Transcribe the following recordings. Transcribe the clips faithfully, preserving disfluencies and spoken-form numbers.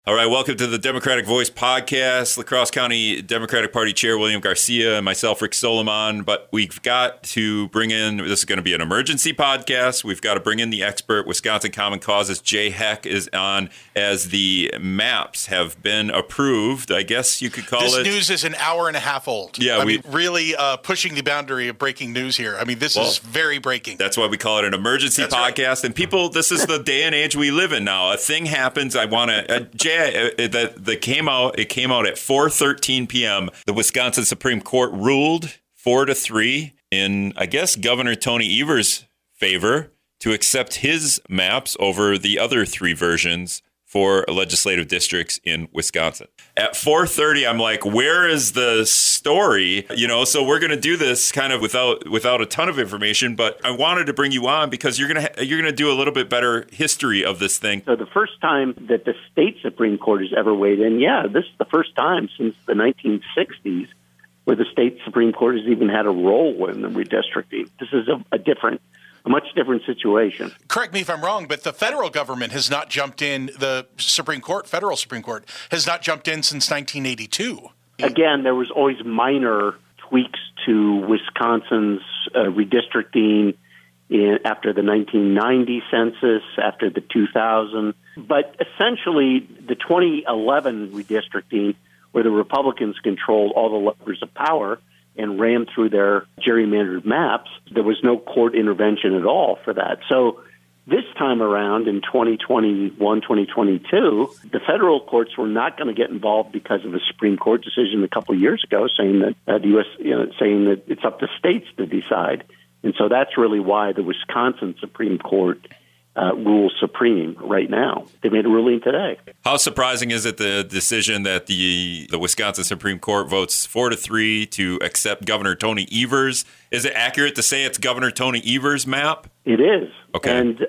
All right, welcome to the Democratic Voice Podcast. La Crosse County Democratic Party Chair William Garcia and myself, Rick Solomon. But we've got to bring in, this is going to be an emergency podcast. We've got to bring in the expert. Wisconsin Common Cause's Jay Heck is on as the maps have been approved. I guess you could call this it. This news is an hour and a half old. Yeah, I we mean, really uh, pushing the boundary of breaking news here. I mean, this well, is very breaking. That's why we call it an emergency that's podcast. Right. And people, this is the day and age we live in now. A thing happens. I want to, uh, Jay, uh, that that came out. It came out at four thirteen p.m. The Wisconsin Supreme Court ruled four to three in, I guess, Governor Tony Evers' favor to accept his maps over the other three versions for legislative districts in Wisconsin. At four thirty, I'm like, where is the story? You know, so we're going to do this kind of without without a ton of information, but I wanted to bring you on because you're going to you're going to do a little bit better history of this thing. So the first time that the state Supreme Court has ever weighed in, yeah, this is the first time since the nineteen sixties where the state Supreme Court has even had a role in the redistricting. This is a, a different A much different situation. Correct me if I'm wrong, but the federal government has not jumped in. The Supreme Court, federal Supreme Court, has not jumped in since nineteen eighty-two. Again, there was always minor tweaks to Wisconsin's uh, redistricting in, after the nineteen ninety census, after the two thousand. But essentially, the twenty eleven redistricting, where the Republicans controlled all the levers of power and ran through their gerrymandered maps, there was no court intervention at all for that. So this time around in twenty twenty-one, twenty twenty-two, the federal courts were not going to get involved because of a Supreme Court decision a couple of years ago saying that uh, the U S, you know, saying that it's up to states to decide. And so that's really why the Wisconsin Supreme Court Uh, rules supreme right now. They made a ruling today. How surprising is it the decision that the the Wisconsin Supreme Court votes four to three to accept Governor Tony Evers? Is it accurate to say it's Governor Tony Evers' map? It is. Okay. And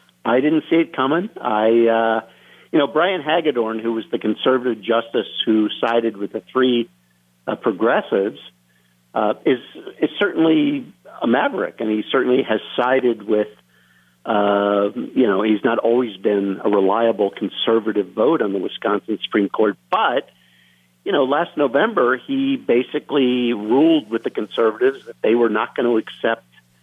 I didn't see it coming. I, uh, you know, Brian Hagedorn, who was the conservative justice who sided with the three uh, progressives, uh, is is certainly a maverick, and he certainly has sided with. Uh, you know, he's not always been a reliable conservative vote on the Wisconsin Supreme Court. But, you know, last November, he basically ruled with the conservatives that they were not going to accept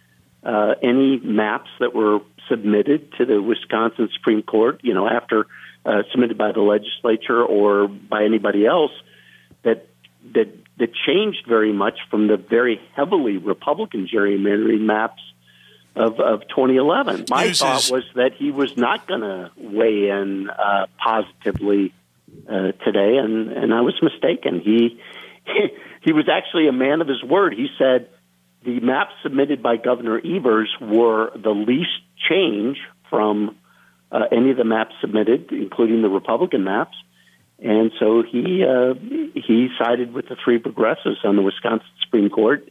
uh, any maps that were submitted to the Wisconsin Supreme Court, you know, after uh, submitted by the legislature or by anybody else that that that changed very much from the very heavily Republican gerrymandering maps Of, of twenty eleven. My News thought is- was that he was not going to weigh in uh, positively uh, today, and, and I was mistaken. He, he he was actually a man of his word. He said the maps submitted by Governor Evers were the least change from uh, any of the maps submitted, including the Republican maps, and so he uh, he sided with the three progressives on the Wisconsin Supreme Court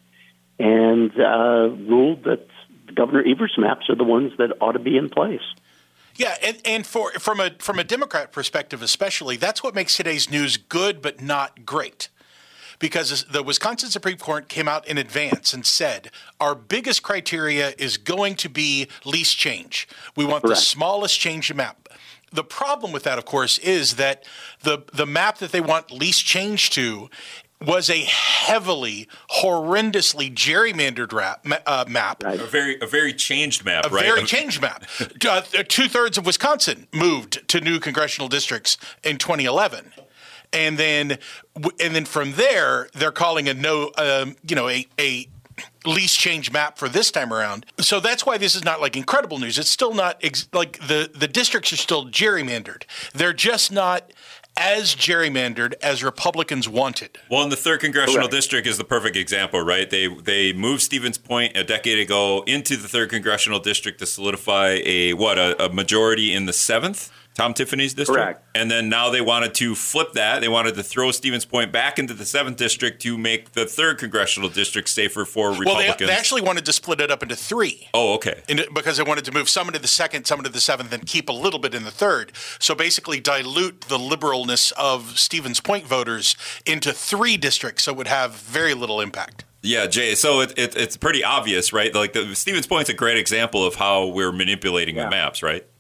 and uh, ruled that Governor Evers' maps are the ones that ought to be in place. Yeah, and, and for from a from a Democrat perspective especially, that's what makes today's news good but not great. Because the Wisconsin Supreme Court came out in advance and said, our biggest criteria is going to be least change. We want Correct. the smallest change in map. The problem with that, of course, is that the the map that they want least change to was a heavily, horrendously gerrymandered rap, uh, map. Right. A very a very changed map, A right? very changed map. Uh, two-thirds of Wisconsin moved to new congressional districts in twenty eleven. And then and then from there, they're calling a no, um, you know, a, a least change map for this time around. So that's why this is not like incredible news. It's still not ex- like the, the districts are still gerrymandered. They're just not as gerrymandered as Republicans wanted. Well, in the third congressional Correct. district is the perfect example, right? They they moved Stevens Point a decade ago into the third congressional district to solidify a what a, a majority in the seventh. Tom Tiffany's district. Correct. And then now they wanted to flip that. They wanted to throw Stevens Point back into the seventh district to make the third congressional district safer for Republicans. Well, they, they actually wanted to split it up into three. Oh, okay. In, because they wanted to move some into the second, some into the seventh, and keep a little bit in the third. So basically dilute the liberalness of Stevens Point voters into three districts so it would have very little impact. Yeah, Jay. So it, it, it's pretty obvious, right? Like the Stevens Point's a great example of how we're manipulating Yeah. the maps, right?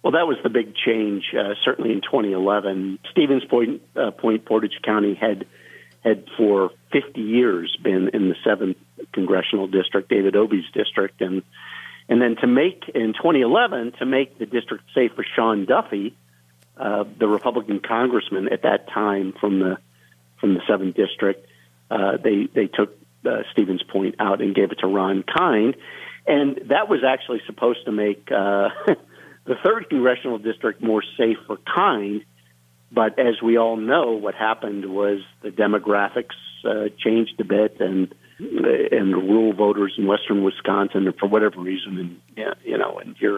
Well, that was the big change, uh, certainly in twenty eleven. Stevens Point, uh, Point, Portage County had had for fifty years been in the seventh congressional district, David Obey's district, and and then to make in twenty eleven to make the district safe for Sean Duffy, uh, the Republican congressman at that time from the from the seventh district, uh, they they took uh, Stevens Point out and gave it to Ron Kind, and that was actually supposed to make Uh, the third congressional district more safe for Kind, but as we all know, what happened was the demographics uh, changed a bit, and and rural voters in western Wisconsin, for whatever reason, and yeah, you know, and your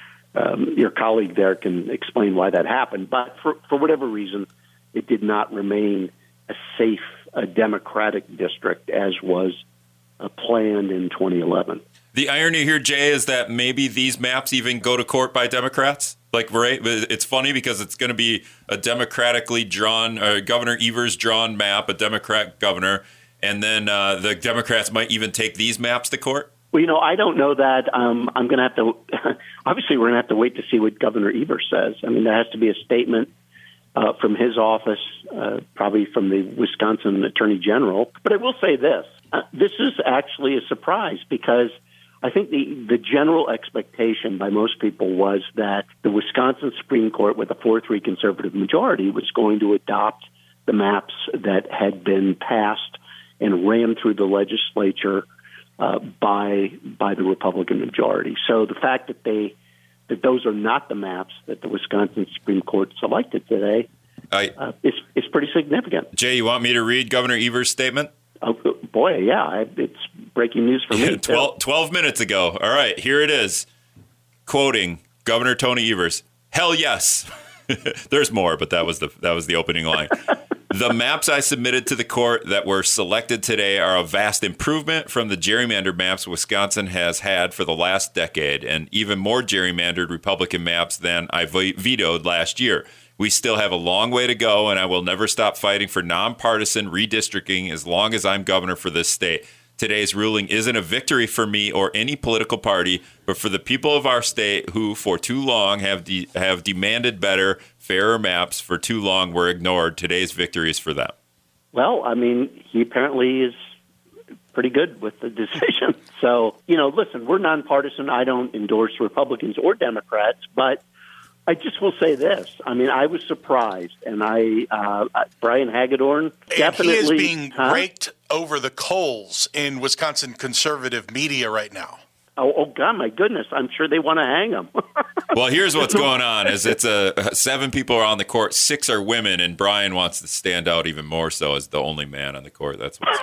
um, your colleague there can explain why that happened, but for for whatever reason, it did not remain a safe, a Democratic district as was uh, planned in twenty eleven. The irony here, Jay, is that maybe these maps even go to court by Democrats. Like, right? It's funny because it's going to be a democratically drawn, uh, Governor Evers drawn map, a Democrat governor, and then uh, the Democrats might even take these maps to court. Well, you know, I don't know that. Um, I'm going to have to. Obviously, we're going to have to wait to see what Governor Evers says. I mean, there has to be a statement uh, from his office, uh, probably from the Wisconsin Attorney General. But I will say this: uh, this is actually a surprise because I think the, the general expectation by most people was that the Wisconsin Supreme Court, with a four three conservative majority, was going to adopt the maps that had been passed and rammed through the legislature uh, by by the Republican majority. So the fact that they that those are not the maps that the Wisconsin Supreme Court selected today I, uh, is is pretty significant. Jay, you want me to read Governor Evers' statement? Oh, boy, yeah, I, it's breaking news for me. twelve, twelve minutes ago. All right, here it is. Quoting Governor Tony Evers. Hell yes. There's more, but that was the that was the opening line. The maps I submitted to the court that were selected today are a vast improvement from the gerrymandered maps Wisconsin has had for the last decade, and even more gerrymandered Republican maps than I vetoed last year. We still have a long way to go, and I will never stop fighting for nonpartisan redistricting as long as I'm governor for this state. Today's ruling isn't a victory for me or any political party, but for the people of our state who, for too long, have de- have demanded better, fairer maps. For too long, were ignored. Today's victory is for them. Well, I mean, he apparently is pretty good with the decision. So, you know, listen, we're nonpartisan. I don't endorse Republicans or Democrats, but I just will say this. I mean, I was surprised, and I, uh, Brian Hagedorn definitely... And he is being huh? raked over the coals in Wisconsin conservative media right now. Oh, oh God, my goodness. I'm sure they want to hang him. Well, here's what's going on. Is it's a seven people are on the court, six are women, and Brian wants to stand out even more so as the only man on the court. That's what's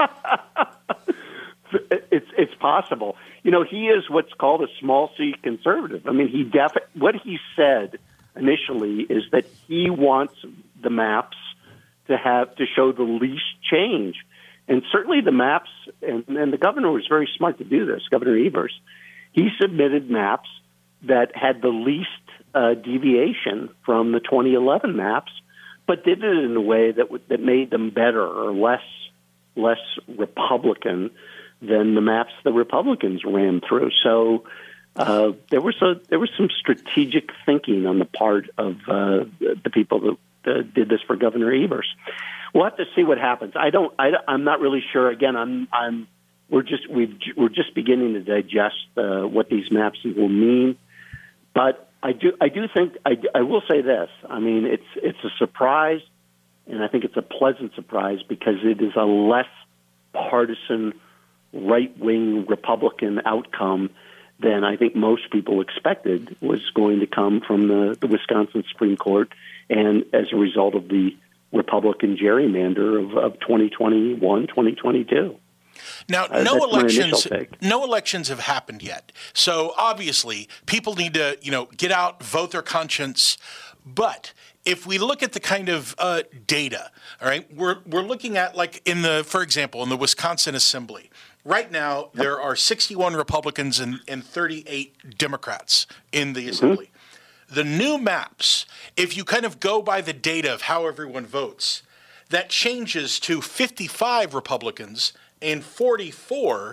It's it's possible. You know, he is what's called a small C conservative. I mean, he def- what he said initially is that he wants the maps to have to show the least change. And certainly the maps, and, and the governor was very smart to do this, Governor Evers. He submitted maps that had the least uh, deviation from the twenty eleven maps, but did it in a way that w- that made them better or less less Republican than the maps the Republicans ran through. So uh, there was a there was some strategic thinking on the part of uh, the people that uh, did this for Governor Evers. We'll have to see what happens. I don't. I, I'm not really sure. Again, I'm. I'm. We're just. We've. We're just beginning to digest uh, what these maps will mean. But I do. I do think. I, I will say this. I mean, it's. It's a surprise, and I think it's a pleasant surprise because it is a less partisan, right-wing Republican outcome than I think most people expected was going to come from the, the Wisconsin Supreme Court, and as a result of the Republican gerrymander of, of twenty twenty-one, twenty twenty-two. Now, Uh, no that's my elections, initial take. no elections have happened yet. So obviously, people need to, you know, get out, vote their conscience. But if we look at the kind of uh, data, all right, we're we're looking at like in the, for example, in the Wisconsin Assembly. Right now, there are sixty-one Republicans and, and thirty-eight Democrats in the Assembly. Mm-hmm. The new maps, if you kind of go by the data of how everyone votes, that changes to fifty-five Republicans and forty-four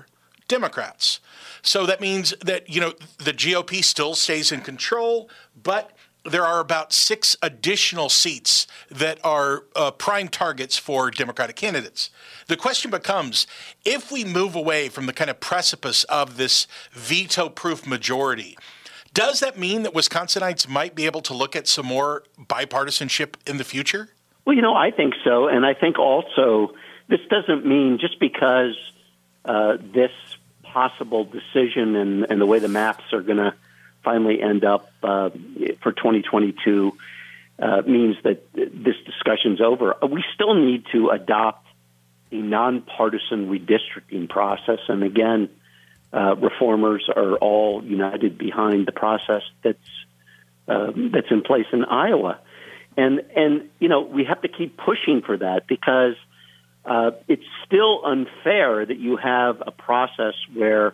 Democrats. So that means that, you know, the G O P still stays in control, but there are about six additional seats that are uh, prime targets for Democratic candidates. The question becomes, if we move away from the kind of precipice of this veto-proof majority, does that mean that Wisconsinites might be able to look at some more bipartisanship in the future? Well, you know, I think so. And I think also this doesn't mean just because uh, this possible decision and, and the way the maps are going to finally end up uh, for twenty twenty-two uh, means that this discussion's over. We still need to adopt a nonpartisan redistricting process. And again, uh, reformers are all united behind the process that's uh, that's in place in Iowa. And, and you know, we have to keep pushing for that because uh, it's still unfair that you have a process where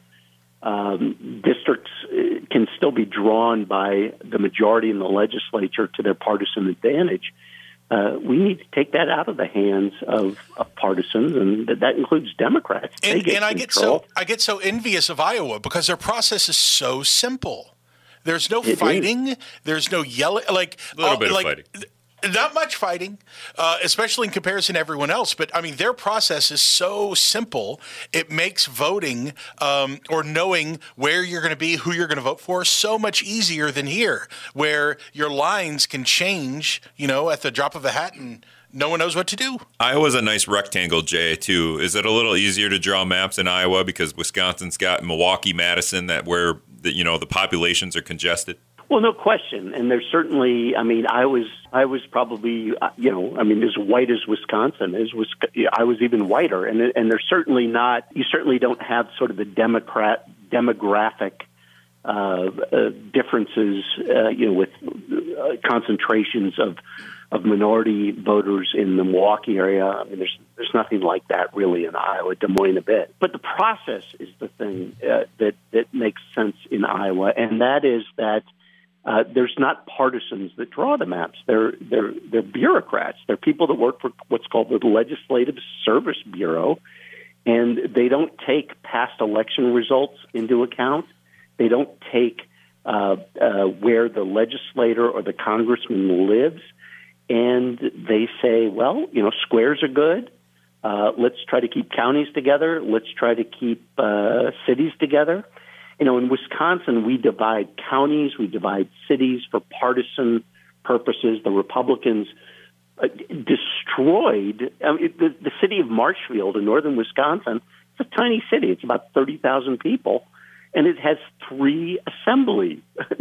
Um, districts can still be drawn by the majority in the legislature to their partisan advantage. Uh, we need to take that out of the hands of, of partisans, and that, that includes Democrats. They And, get and I get control. so I get so envious of Iowa because their process is so simple. There's no It fighting. Is. There's no yelling. Like A little uh, bit like, of fighting. Not much fighting, uh, especially in comparison to everyone else. But, I mean, their process is so simple. It makes voting um, or knowing where you're going to be, who you're going to vote for, so much easier than here, where your lines can change, you know, at the drop of a hat and no one knows what to do. Iowa's a nice rectangle, Jay, too. Is it a little easier to draw maps in Iowa because Wisconsin's got Milwaukee, Madison, that where, the, you know, the populations are congested? Well, no question. And there's certainly, I mean, I was, I was probably, you know, I mean, as white as Wisconsin is, was, I was even whiter. And, and there's certainly not, you certainly don't have sort of the Democrat demographic uh, uh, differences, uh, you know, with uh, concentrations of, of minority voters in the Milwaukee area. I mean, there's, there's nothing like that really in Iowa, Des Moines a bit. But the process is the thing uh, that, that makes sense in Iowa. And that is that, Uh, there's not partisans that draw the maps. They're they're they're bureaucrats. They're people that work for what's called the Legislative Service Bureau, and they don't take past election results into account. They don't take uh, uh, where the legislator or the congressman lives, and they say, well, you know, squares are good. Uh, let's try to keep counties together. Let's try to keep uh, cities together. You know, in Wisconsin, we divide counties, we divide cities for partisan purposes. The Republicans uh, destroyed I mean, the, the city of Marshfield in northern Wisconsin. It's a tiny city. It's about thirty thousand people, and it has three assembly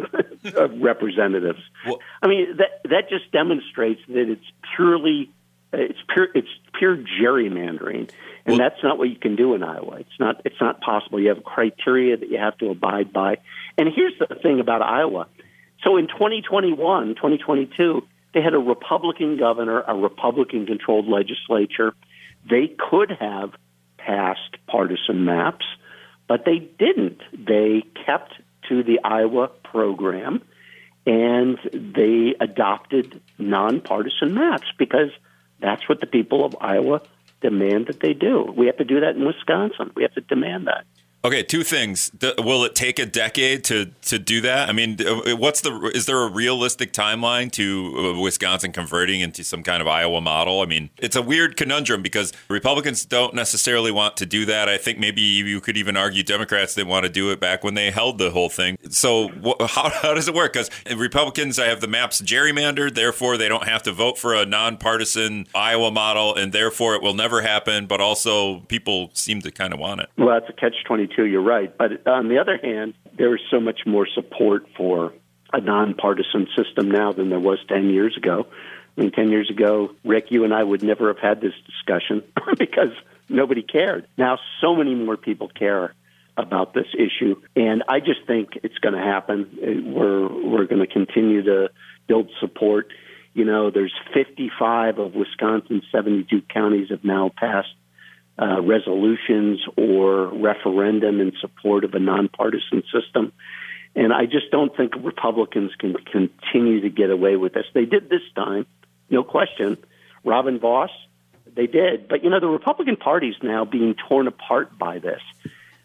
representatives. Well, I mean, that that just demonstrates that it's purely it's pure it's pure gerrymandering. And well, that's not what you can do in Iowa. It's not it's not possible. You have criteria that you have to abide by. And here's the thing about Iowa. So in twenty twenty-one, twenty twenty-two, they had a Republican governor, a Republican-controlled legislature. They could have passed partisan maps, but they didn't. They kept to the Iowa program, and they adopted nonpartisan maps because that's what the people of Iowa demand that they do. We have to do that in Wisconsin. We have to demand that. Okay, two things. Will it take a decade to, to do that? I mean, what's the is there a realistic timeline to Wisconsin converting into some kind of Iowa model? I mean, it's a weird conundrum because Republicans don't necessarily want to do that. I think maybe you could even argue Democrats didn't want to do it back when they held the whole thing. So how, how does it work? Because Republicans have the maps gerrymandered, therefore they don't have to vote for a nonpartisan Iowa model, and therefore it will never happen, but also people seem to kind of want it. Well, that's a catch twenty-two. You're right. But on the other hand, there is so much more support for a nonpartisan system now than there was ten years ago. I mean, ten years ago, Rick, you and I would never have had this discussion because nobody cared. Now, so many more people care about this issue. And I just think it's going to happen. We're, we're going to continue to build support. You know, there's fifty-five of Wisconsin's seventy-two counties have now passed Uh, resolutions or referendum in support of a nonpartisan system. And I just don't think Republicans can continue to get away with this. They did this time, no question. Robin Vos, they did. But, you know, the Republican Party is now being torn apart by this.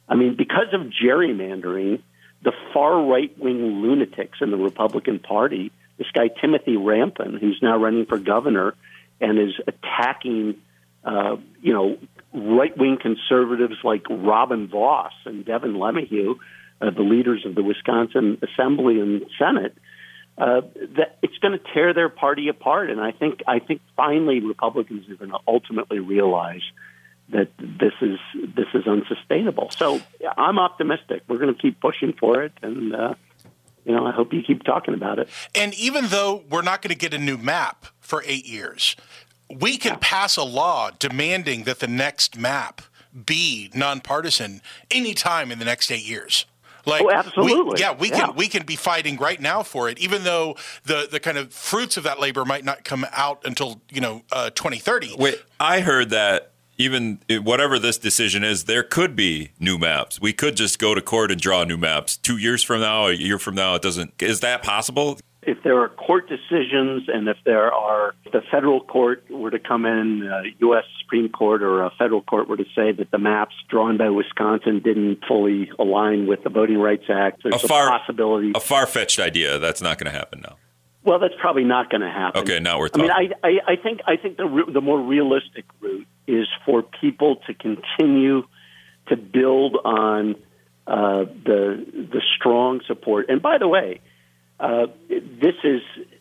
I mean, because of gerrymandering, the far right-wing lunatics in the Republican Party, this guy Timothy Rampin, who's now running for governor and is attacking, uh, you know, right-wing conservatives like Robin Voss and Devin LeMahieu, uh, the leaders of the Wisconsin Assembly and Senate, uh, that it's going to tear their party apart. And I think, I think finally Republicans are going to ultimately realize that this is this is unsustainable. So yeah, I'm optimistic. We're going to keep pushing for it, and uh, you know, I hope you keep talking about it. And even though we're not going to get a new map for eight years, we can yeah. pass a law demanding that the next map be nonpartisan anytime in the next eight years. Like, oh, absolutely. We, yeah, we yeah. can we can be fighting right now for it, even though the, the kind of fruits of that labor might not come out until you know uh, twenty thirty. Wait, I heard that. Even whatever this decision is, there could be new maps. We could just go to court and draw new maps. Two years from now, a year from now, it doesn't. Is that possible? If there are court decisions, and if there are, if the federal court were to come in, uh, U S Supreme Court or a federal court were to say that the maps drawn by Wisconsin didn't fully align with the Voting Rights Act, there's a, far, a possibility. A far-fetched idea. That's not going to happen now. Well, that's probably not going to happen. Okay, now we're talking. I mean, I, I, I think I think the the more realistic route is for people to continue to build on uh, the the strong support. And by the way, uh, this is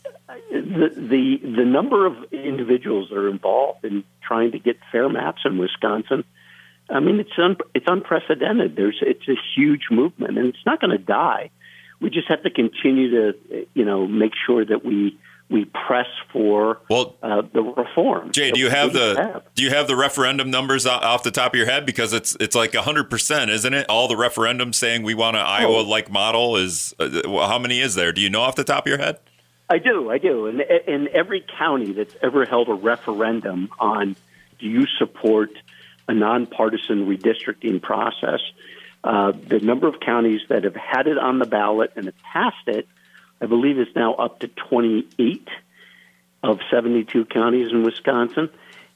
the, the the number of individuals that are involved in trying to get fair maps in Wisconsin. I mean, it's un, it's unprecedented. There's it's a huge movement, and it's not going to die. We just have to continue to, you know, make sure that we we press for well, uh, the reform. Jay, do you have the have. do you have the referendum numbers off the top of your head? Because it's it's like a hundred percent, isn't it? All the referendums saying we want an oh. Iowa-like model is uh, well, how many is there? Do you know off the top of your head? I do, I do. And in every county that's ever held a referendum on do you support a nonpartisan redistricting process. Uh, the number of counties that have had it on the ballot and have passed it, I believe, is now up to twenty-eight of seventy-two counties in Wisconsin.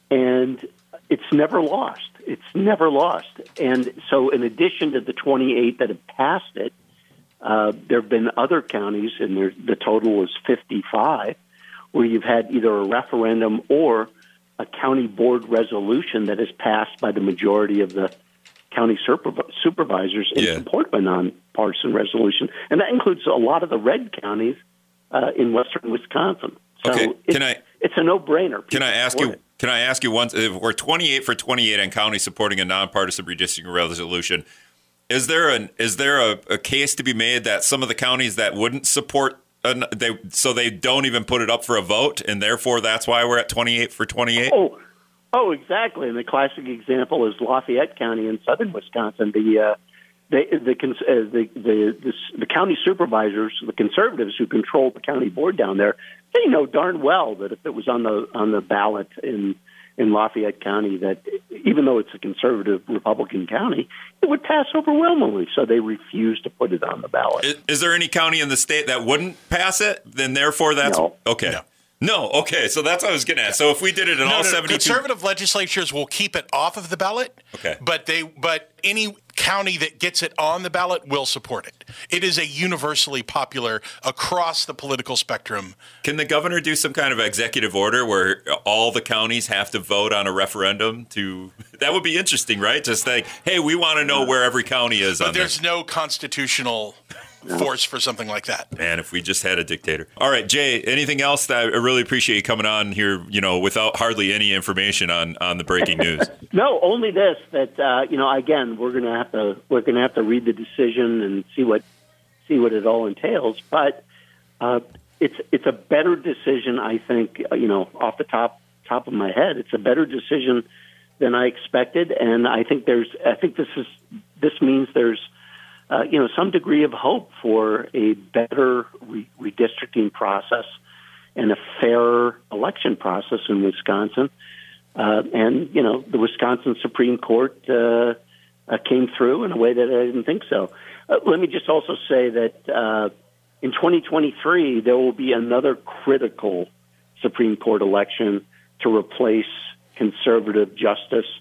And it's never lost. It's never lost. And so in addition to the twenty-eight that have passed it, uh, there have been other counties, and there, the total is fifty-five, where you've had either a referendum or a county board resolution that is passed by the majority of the county supervisors in yeah. support of a nonpartisan resolution. And that includes a lot of the red counties uh, in western Wisconsin. So okay. it's, can I, it's a no-brainer. People can I ask you it. Can I ask you once, if we're twenty-eight for twenty-eight on counties supporting a nonpartisan redistricting resolution, is there an is there a, a case to be made that some of the counties that wouldn't support an, they so they don't even put it up for a vote, and therefore that's why we're at twenty-eight for twenty-eight? Oh, Oh, exactly. And the classic example is Lafayette County in southern Wisconsin. The uh, they, the, uh, the, the the the county supervisors, the conservatives who control the county board down there, they know darn well that if it was on the on the ballot in in Lafayette County, that even though it's a conservative Republican county, it would pass overwhelmingly. So they refuse to put it on the ballot. Is, is there any county in the state that wouldn't pass it? Then therefore, that's no. okay. No. No, okay, so that's what I was getting at. So if we did it in no, all no, seventy-two conservative legislatures will keep it off of the ballot. Okay, but they but any county that gets it on the ballot will support it. It is a universally popular across the political spectrum. Can the governor do some kind of executive order where all the counties have to vote on a referendum? To that would be interesting, right? Just like, hey, we want to know where every county is. But on there's this. no constitutional force for something like that. Man, if we just had a dictator. All right, Jay, anything else? That I really appreciate you coming on here, you know, without hardly any information on, on the breaking news. No, only this, that, uh, you know, again, we're going to have to, we're going to have to read the decision and see what, see what it all entails. But uh, it's, it's a better decision, I think, you know, off the top, top of my head. It's a better decision than I expected. And I think there's, I think this is, this means there's, Uh, you know, some degree of hope for a better re- redistricting process and a fairer election process in Wisconsin. Uh, and, you know, the Wisconsin Supreme Court uh, uh, came through in a way that I didn't think so. Uh, let me just also say that uh, in twenty twenty-three, there will be another critical Supreme Court election to replace conservative Justice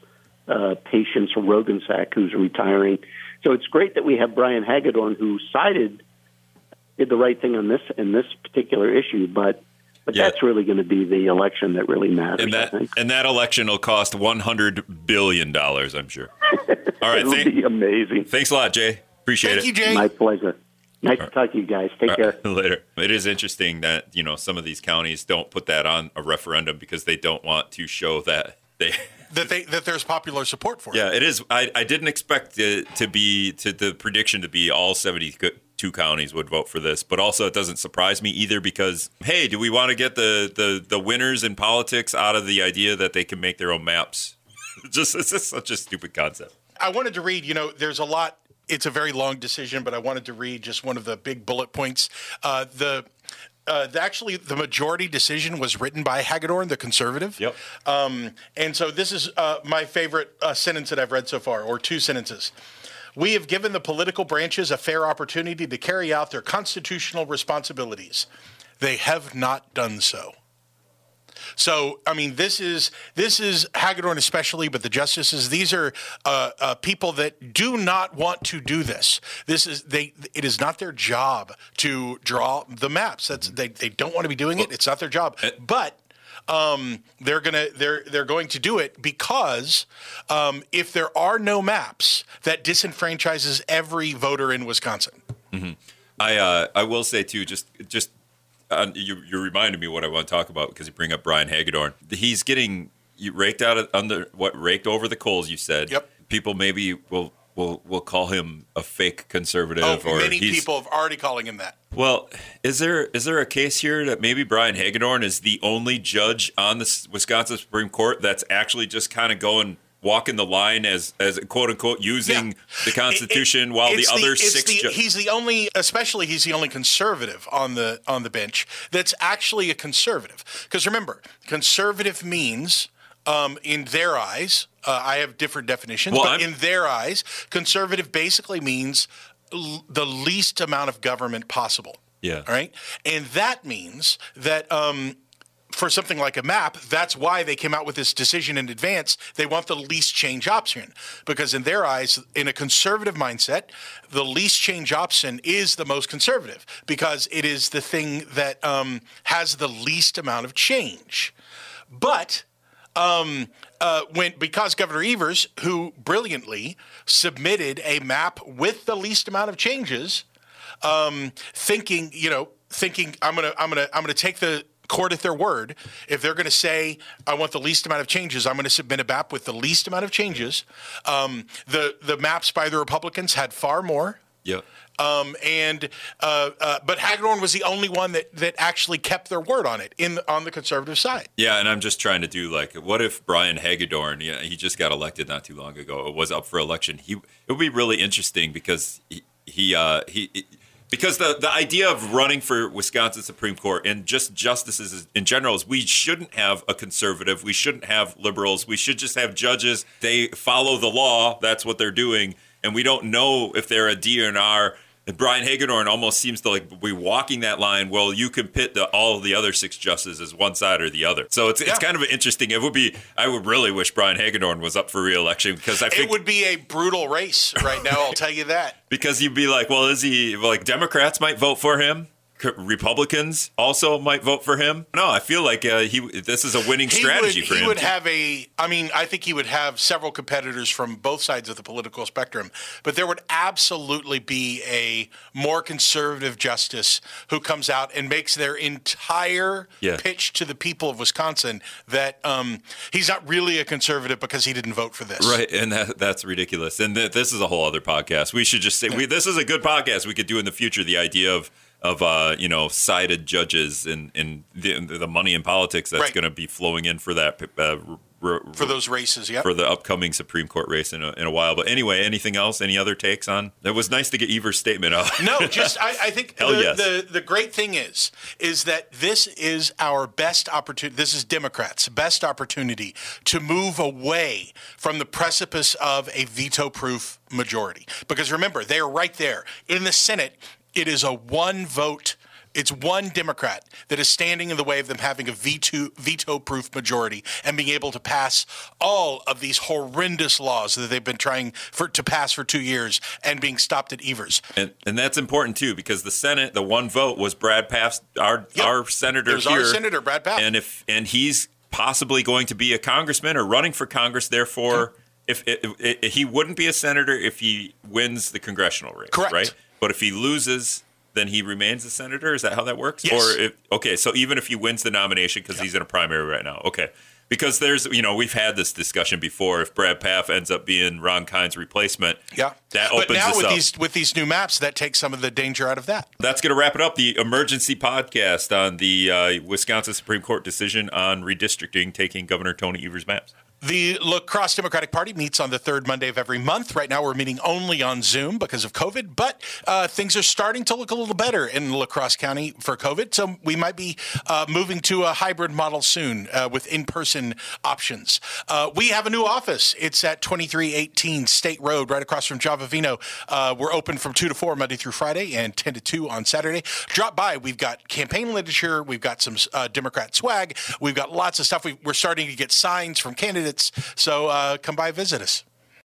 uh, Patience Roggensack, who's retiring. So it's great that we have Brian Hagedorn, who sided, did the right thing on this in this particular issue, but but yeah. that's really going to be the election that really matters. And that I think. and that election will cost one hundred billion dollars, I'm sure. All right, it'll thank, be amazing. Thanks a lot, Jay. Appreciate Thank it. you, Jay. My pleasure. Nice to talk to you guys. Take care. Later. It is interesting that, you know, some of these counties don't put that on a referendum because they don't want to show that they that they that there's popular support for it. Yeah, it is. I, I didn't expect it to be to the prediction to be all seventy-two counties would vote for this, but also it doesn't surprise me either because, hey, do we want to get the, the, the winners in politics out of the idea that they can make their own maps? just it's just such a stupid concept. I wanted to read, you know, there's a lot. It's a very long decision, but I wanted to read just one of the big bullet points. Uh, the, uh, the actually the majority decision was written by Hagedorn, the conservative. Yep. Um, and so this is uh, my favorite uh, sentence that I've read so far, or two sentences. We have given the political branches a fair opportunity to carry out their constitutional responsibilities. They have not done so. So, I mean, this is this is Hagedorn especially, but the justices, these are uh, uh, people that do not want to do this. This is they. It is not their job to draw the maps. That's they. They don't want to be doing it. It's not their job. But um, they're gonna they're they're going to do it because um, if there are no maps, that disenfranchises every voter in Wisconsin. Mm-hmm. I uh, I will say too, just just. Uh, you, you reminded me what I want to talk about because you bring up Brian Hagedorn. He's getting you raked out of, under what raked over the coals. You said. Yep. People maybe will will will call him a fake conservative. Oh, or many he's, people have already calling him that. Well, is there is there a case here that maybe Brian Hagedorn is the only judge on the Wisconsin Supreme Court that's actually just kind of going? Walking the line as, as quote unquote, using yeah. the Constitution, it, it, while the other the, six. The, ju- he's the only, especially he's the only conservative on the on the bench that's actually a conservative. Because remember, conservative means, um, in their eyes, uh, I have different definitions, well, but I'm, in their eyes, conservative basically means l- the least amount of government possible. Yeah. All right, and that means that. Um, For something like a map, that's why they came out with this decision in advance. They want the least change option because in their eyes, in a conservative mindset, the least change option is the most conservative because it is the thing that um, has the least amount of change. But um, uh, when because Governor Evers, who brilliantly submitted a map with the least amount of changes, um, thinking, you know, thinking I'm gonna, I'm gonna, I'm gonna take the court at their word. If they're going to say, I want the least amount of changes, I'm going to submit a map with the least amount of changes. Um, the the maps by the Republicans had far more. Yeah. Um, and uh, uh, but Hagedorn was the only one that, that actually kept their word on it in on the conservative side. Yeah, and I'm just trying to do like, what if Brian Hagedorn, yeah, he just got elected not too long ago, was up for election. He it would be really interesting because he he uh, he. he Because the, the idea of running for Wisconsin Supreme Court and just justices in general is we shouldn't have a conservative. We shouldn't have liberals. We should just have judges. They follow the law. That's what they're doing. And we don't know if they're a D or an R. And Brian Hagedorn almost seems to like be walking that line. Well, you can pit the, all of the other six justices as one side or the other. So it's yeah. it's kind of interesting. It would be. I would really wish Brian Hagedorn was up for re-election because I think it would be a brutal race right now. I'll tell you that. Because you'd be like, well, is he like Democrats might vote for him? Republicans also might vote for him. No, I feel like uh, he. This is a winning he strategy would, for him. He would have a. I mean, I think he would have several competitors from both sides of the political spectrum. But there would absolutely be a more conservative justice who comes out and makes their entire yeah. pitch to the people of Wisconsin that um, he's not really a conservative because he didn't vote for this. Right, and that, that's ridiculous. And th- this is a whole other podcast. We should just say yeah. we, this is a good podcast we could do in the future. The idea of. of, uh, you know, sided judges and, and the, the money in politics that's right. going to be flowing in for that. Uh, r- for those races, yeah. For the upcoming Supreme Court race in a, in a while. But anyway, anything else? Any other takes on? It was nice to get Evers' statement out. No, just I, I think Hell the, yes. the the great thing is, is that this is our best opportunity. This is Democrats' best opportunity to move away from the precipice of a veto-proof majority. Because remember, they are right there in the Senate. It is a one vote. It's one Democrat that is standing in the way of them having a veto, veto-proof majority and being able to pass all of these horrendous laws that they've been trying for, to pass for two years and being stopped at Evers. And, and that's important, too, because the Senate, the one vote was Brad Pfaff, our, yep. our senator it was here. our senator, Brad Pfaff. And, if, and he's possibly going to be a congressman or running for Congress, therefore, if, if, if, if he wouldn't be a senator if he wins the congressional race, Correct. right? But if he loses, then he remains a senator? Is that how that works? Yes. Or if, okay, so even if he wins the nomination because yeah. he's in a primary right now, okay. Because there's, you know, we've had this discussion before. If Brad Pfaff ends up being Ron Kind's replacement, yeah, that opens But now us with up. these with these new maps, that takes some of the danger out of that. That's going to wrap it up. The emergency podcast on the uh, Wisconsin Supreme Court decision on redistricting, taking Governor Tony Evers' maps. The La Crosse Democratic Party meets on the third Monday of every month. Right now, we're meeting only on Zoom because of COVID, but uh, things are starting to look a little better in La Crosse County for COVID. So we might be uh, moving to a hybrid model soon uh, with in-person options. Uh, we have a new office. It's at twenty-three eighteen State Road, right across from Java Vino. Uh, we're open from two to four Monday through Friday and ten to two on Saturday. Drop by. We've got campaign literature. We've got some uh, Democrat swag. We've got lots of stuff. We, we're starting to get signs from candidates. So uh, come by, visit us.